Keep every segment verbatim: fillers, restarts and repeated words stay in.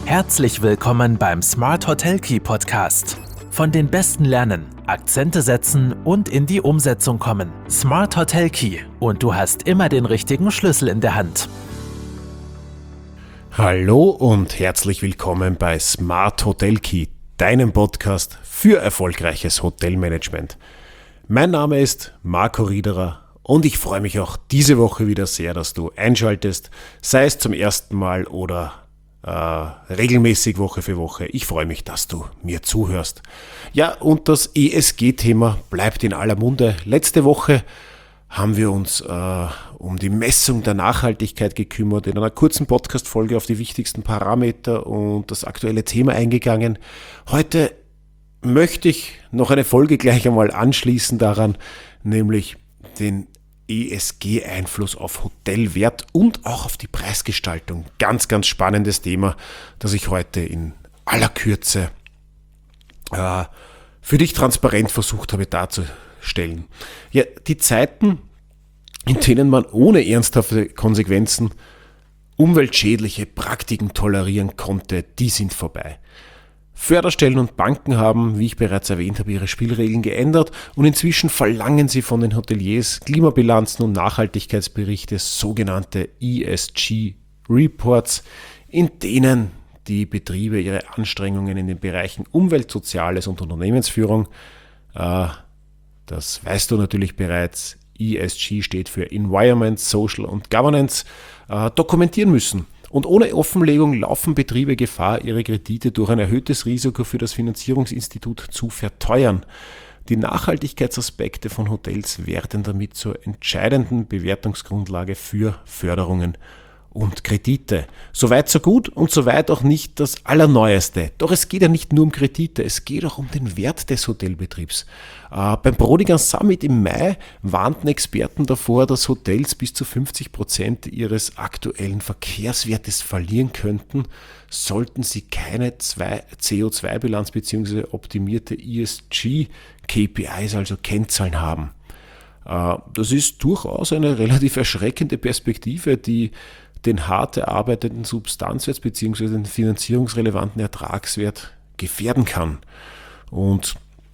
Herzlich willkommen beim Smart Hotel Key Podcast. Von den Besten lernen, Akzente setzen und in die Umsetzung kommen. Smart Hotel Key und du hast immer den richtigen Schlüssel in der Hand. Hallo und herzlich willkommen bei Smart Hotel Key, deinem Podcast für erfolgreiches Hotelmanagement. Mein Name ist Marco Riederer und ich freue mich auch diese Woche wieder sehr, dass du einschaltest, sei es zum ersten Mal oder äh, regelmäßig Woche für Woche. Ich freue mich, dass du mir zuhörst. Ja, und das E S G-Thema bleibt in aller Munde. Letzte Woche haben wir uns äh, um die Messung der Nachhaltigkeit gekümmert, in einer kurzen Podcast-Folge auf die wichtigsten Parameter und das aktuelle Thema eingegangen. Heute möchte ich noch eine Folge gleich einmal anschließen daran, nämlich den E S G-Einfluss auf Hotelwert und auch auf die Preisgestaltung. Ganz, ganz spannendes Thema, das ich heute in aller Kürze äh, für dich transparent versucht habe darzustellen. Ja, die Zeiten, in denen man ohne ernsthafte Konsequenzen umweltschädliche Praktiken tolerieren konnte, die sind vorbei. Förderstellen und Banken haben, wie ich bereits erwähnt habe, ihre Spielregeln geändert und inzwischen verlangen sie von den Hoteliers Klimabilanzen und Nachhaltigkeitsberichte, sogenannte E S G-Reports, in denen die Betriebe ihre Anstrengungen in den Bereichen Umwelt, Soziales und Unternehmensführung, äh, das weißt du natürlich bereits, E S G steht für Environment, Social und Governance, äh, dokumentieren müssen. Und ohne Offenlegung laufen Betriebe Gefahr, ihre Kredite durch ein erhöhtes Risiko für das Finanzierungsinstitut zu verteuern. Die Nachhaltigkeitsaspekte von Hotels werden damit zur entscheidenden Bewertungsgrundlage für Förderungen und Kredite. Soweit so gut und soweit auch nicht das Allerneueste. Doch es geht ja nicht nur um Kredite, es geht auch um den Wert des Hotelbetriebs. Äh, beim Brodigan Summit im Mai warnten Experten davor, dass Hotels bis zu fünfzig Prozent ihres aktuellen Verkehrswertes verlieren könnten, sollten sie keine C O zwei Bilanz bzw. optimierte E S G-K P Is, also Kennzahlen haben. Äh, das ist durchaus eine relativ erschreckende Perspektive, die den hart erarbeiteten Substanzwert bzw. den finanzierungsrelevanten Ertragswert gefährden kann. Und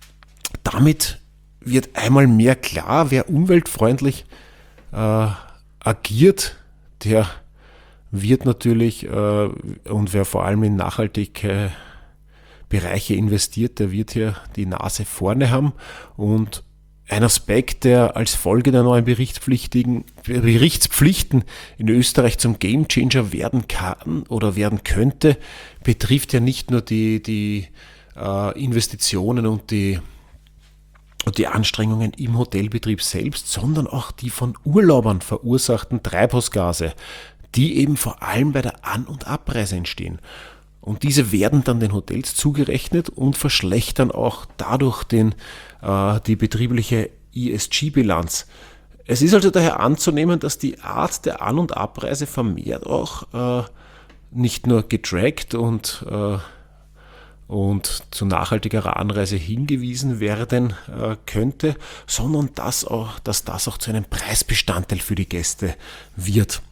damit wird einmal mehr klar, wer umweltfreundlich äh, agiert, der wird natürlich, äh, und wer vor allem in nachhaltige Bereiche investiert, der wird hier die Nase vorne haben. Und ein Aspekt, der als Folge der neuen Berichtspflichtigen, Berichtspflichten in Österreich zum Gamechanger werden kann oder werden könnte, betrifft ja nicht nur die, die äh, Investitionen und die, und die Anstrengungen im Hotelbetrieb selbst, sondern auch die von Urlaubern verursachten Treibhausgase, die eben vor allem bei der An- und Abreise entstehen. Und diese werden dann den Hotels zugerechnet und verschlechtern auch dadurch den, äh, die betriebliche E S G-Bilanz. Es ist also daher anzunehmen, dass die Art der An- und Abreise vermehrt auch äh, nicht nur getrackt und, äh, und zu nachhaltigerer Anreise hingewiesen werden äh, könnte, sondern dass, auch, dass das auch zu einem Preisbestandteil für die Gäste wird.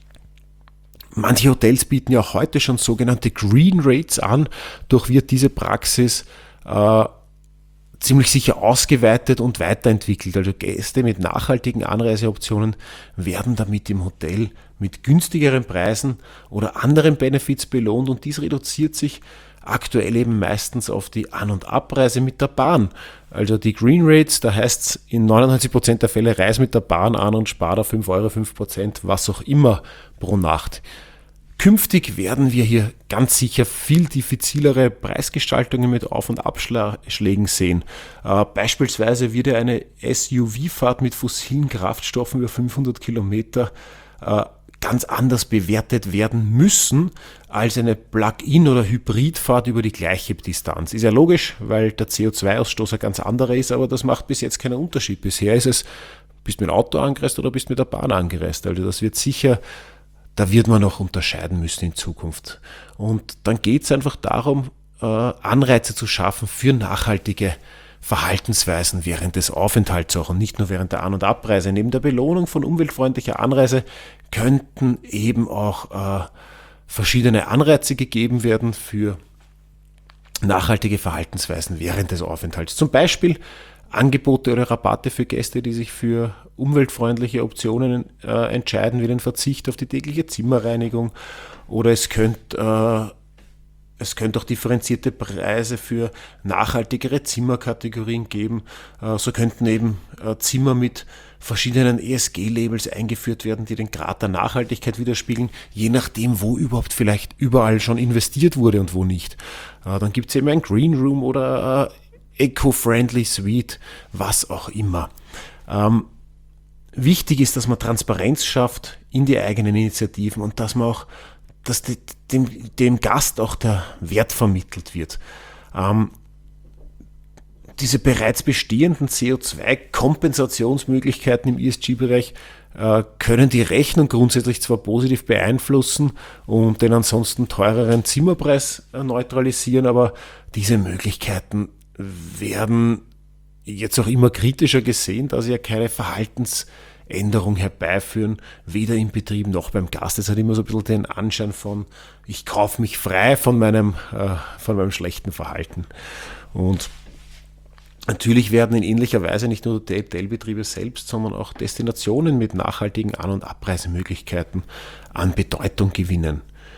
Manche Hotels bieten ja heute schon sogenannte Green Rates an, doch wird diese Praxis äh, ziemlich sicher ausgeweitet und weiterentwickelt. Also Gäste mit nachhaltigen Anreiseoptionen werden damit im Hotel mit günstigeren Preisen oder anderen Benefits belohnt und dies reduziert sich aktuell eben meistens auf die An- und Abreise mit der Bahn. Also die Green Rates, da heißt es in neunundneunzig Prozent der Fälle, reis mit der Bahn an und spar da fünf Euro, fünf Prozent, was auch immer pro Nacht. Künftig werden wir hier ganz sicher viel diffizilere Preisgestaltungen mit Auf- und Abschlägen sehen. Äh, beispielsweise wird ja eine S U V-Fahrt mit fossilen Kraftstoffen über fünfhundert Kilometer äh, ganz anders bewertet werden müssen als eine Plug-in- oder Hybridfahrt über die gleiche Distanz. Ist ja logisch, weil der C O zwei Ausstoß ein ganz anderer ist, aber das macht bis jetzt keinen Unterschied. Bisher ist es, bist du mit dem Auto angereist oder bist du mit der Bahn angereist. Also das wird sicher, da wird man noch unterscheiden müssen in Zukunft. Und dann geht es einfach darum, Anreize zu schaffen für nachhaltige Verhaltensweisen während des Aufenthalts auch und nicht nur während der An- und Abreise. Neben der Belohnung von umweltfreundlicher Anreise könnten eben auch äh, verschiedene Anreize gegeben werden für nachhaltige Verhaltensweisen während des Aufenthalts. Zum Beispiel Angebote oder Rabatte für Gäste, die sich für umweltfreundliche Optionen äh, entscheiden, wie den Verzicht auf die tägliche Zimmerreinigung, oder es könnte äh, es könnte auch differenzierte Preise für nachhaltigere Zimmerkategorien geben. Äh, so könnten eben äh, Zimmer mit verschiedenen E S G-Labels eingeführt werden, die den Grad der Nachhaltigkeit widerspiegeln, je nachdem, wo überhaupt vielleicht überall schon investiert wurde und wo nicht. Äh, dann gibt es eben ein Green Room oder äh, Eco-Friendly Suite, was auch immer. Ähm, wichtig ist, dass man Transparenz schafft in die eigenen Initiativen und dass man auch, dass die, dem, dem Gast auch der Wert vermittelt wird. Ähm, diese bereits bestehenden C O zwei Kompensationsmöglichkeiten im E S G-Bereich äh, können die Rechnung grundsätzlich zwar positiv beeinflussen und den ansonsten teureren Zimmerpreis äh, neutralisieren, aber diese Möglichkeiten werden jetzt auch immer kritischer gesehen, da sie ja keine Verhaltensänderung herbeiführen, weder im Betrieb noch beim Gast. Es hat immer so ein bisschen den Anschein von, ich kaufe mich frei von meinem, äh, von meinem schlechten Verhalten. Und natürlich werden in ähnlicher Weise nicht nur die Hotelbetriebe selbst, sondern auch Destinationen mit nachhaltigen An- und Abreisemöglichkeiten an Bedeutung gewinnen.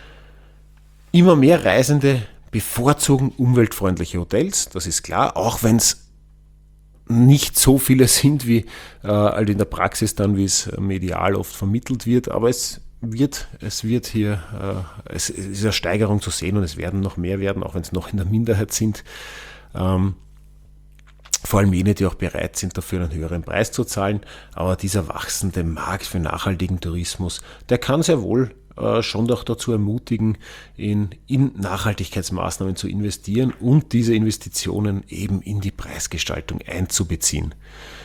Immer mehr Reisende bevorzugen umweltfreundliche Hotels, das ist klar, auch wenn es nicht so viele sind, wie äh, halt in der Praxis dann, wie es medial oft vermittelt wird, aber es wird, es wird hier, äh, es ist eine Steigerung zu sehen und es werden noch mehr werden, auch wenn es noch in der Minderheit sind. Ähm, vor allem jene, die auch bereit sind, dafür einen höheren Preis zu zahlen, aber dieser wachsende Markt für nachhaltigen Tourismus, der kann sehr wohl schon doch dazu ermutigen, in, in Nachhaltigkeitsmaßnahmen zu investieren und diese Investitionen eben in die Preisgestaltung einzubeziehen.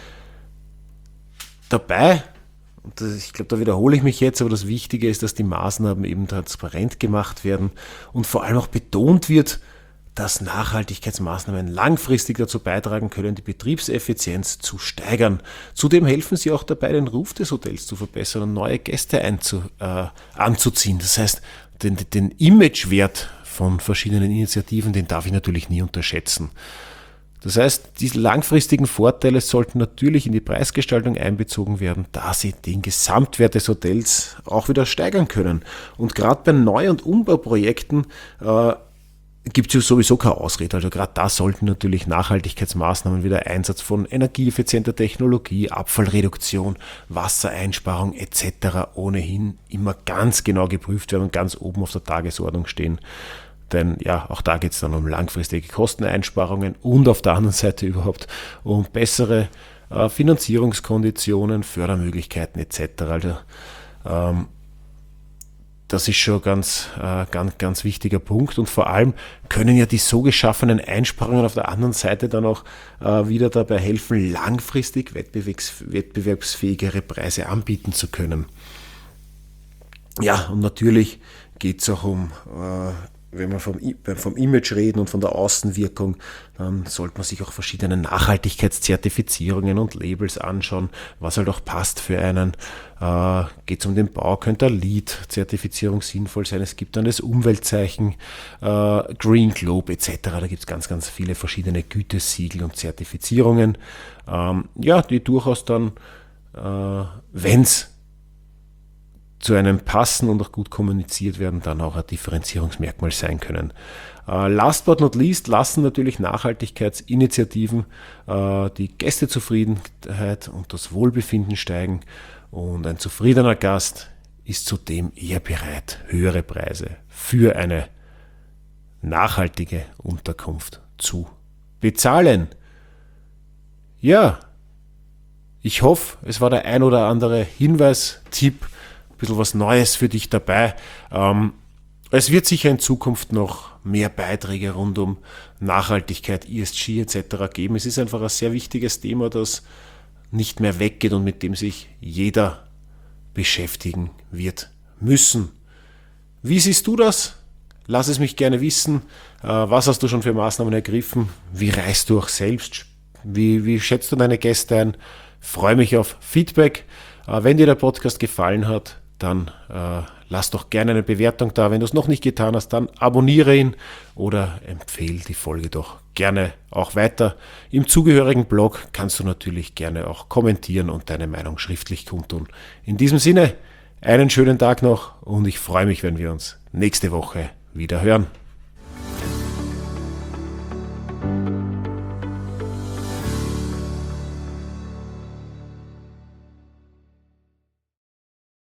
Dabei, und das, ich glaube, da wiederhole ich mich jetzt, aber das Wichtige ist, dass die Maßnahmen eben transparent gemacht werden und vor allem auch betont wird, dass Nachhaltigkeitsmaßnahmen langfristig dazu beitragen können, die Betriebseffizienz zu steigern. Zudem helfen sie auch dabei, den Ruf des Hotels zu verbessern und neue Gäste einzu, äh, anzuziehen. Das heißt, den, den Imagewert von verschiedenen Initiativen, den darf ich natürlich nie unterschätzen. Das heißt, diese langfristigen Vorteile sollten natürlich in die Preisgestaltung einbezogen werden, da sie den Gesamtwert des Hotels auch wieder steigern können. Und gerade bei Neu- und Umbauprojekten äh, gibt es sowieso keine Ausrede. Also gerade da sollten natürlich Nachhaltigkeitsmaßnahmen wie der Einsatz von energieeffizienter Technologie, Abfallreduktion, Wassereinsparung et cetera ohnehin immer ganz genau geprüft werden und ganz oben auf der Tagesordnung stehen. Denn ja, auch da geht es dann um langfristige Kosteneinsparungen und auf der anderen Seite überhaupt um bessere äh, Finanzierungskonditionen, Fördermöglichkeiten et cetera. Also ähm, Das ist schon ganz, äh, ganz, ganz wichtiger Punkt und vor allem können ja die so geschaffenen Einsparungen auf der anderen Seite dann auch äh, wieder dabei helfen, langfristig wettbewerbs- wettbewerbsfähigere Preise anbieten zu können. Ja, und natürlich geht es auch um, äh, wenn wir vom, vom Image reden und von der Außenwirkung, dann sollte man sich auch verschiedene Nachhaltigkeitszertifizierungen und Labels anschauen, was halt auch passt für einen. Äh, geht es um den Bau, könnte eine LEED-Zertifizierung sinnvoll sein. Es gibt dann das Umweltzeichen, äh, Green Globe et cetera. Da gibt es ganz, ganz viele verschiedene Gütesiegel und Zertifizierungen, ähm, ja, die durchaus dann, äh, wenn es zu einem passen und auch gut kommuniziert werden, dann auch ein Differenzierungsmerkmal sein können. Uh, last but not least lassen natürlich Nachhaltigkeitsinitiativen uh, die Gästezufriedenheit und das Wohlbefinden steigen und ein zufriedener Gast ist zudem eher bereit, höhere Preise für eine nachhaltige Unterkunft zu bezahlen. Ja, ich hoffe, es war der ein oder andere Hinweis, Tipp, bisschen was Neues für dich dabei. Ähm, es wird sicher in Zukunft noch mehr Beiträge rund um Nachhaltigkeit, E S G et cetera geben. Es ist einfach ein sehr wichtiges Thema, das nicht mehr weggeht und mit dem sich jeder beschäftigen wird müssen. Wie siehst du das? Lass es mich gerne wissen. Äh, was hast du schon für Maßnahmen ergriffen? Wie reist du auch selbst? Wie, wie schätzt du deine Gäste ein? Ich freue mich auf Feedback. Äh, wenn dir der Podcast gefallen hat, dann äh, lass doch gerne eine Bewertung da. Wenn du es noch nicht getan hast, dann abonniere ihn oder empfehle die Folge doch gerne auch weiter. Im zugehörigen Blog kannst du natürlich gerne auch kommentieren und deine Meinung schriftlich kundtun. In diesem Sinne, einen schönen Tag noch und ich freue mich, wenn wir uns nächste Woche wieder hören.